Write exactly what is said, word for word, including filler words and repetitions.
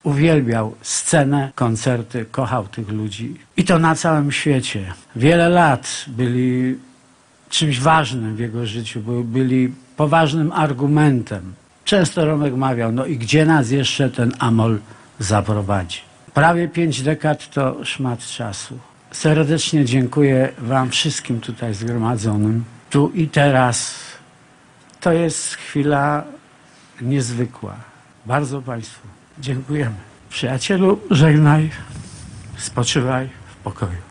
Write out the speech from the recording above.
Uwielbiał scenę, koncerty, kochał tych ludzi. I to na całym świecie. Wiele lat byli czymś ważnym w jego życiu, byli poważnym argumentem. Często Romek mawiał, no i gdzie nas jeszcze ten Amol zaprowadzi? Prawie pięć dekad to szmat czasu. Serdecznie dziękuję wam wszystkim tutaj zgromadzonym. Tu i teraz. To jest chwila niezwykła. Bardzo państwu dziękujemy. Przyjacielu, żegnaj, spoczywaj w pokoju.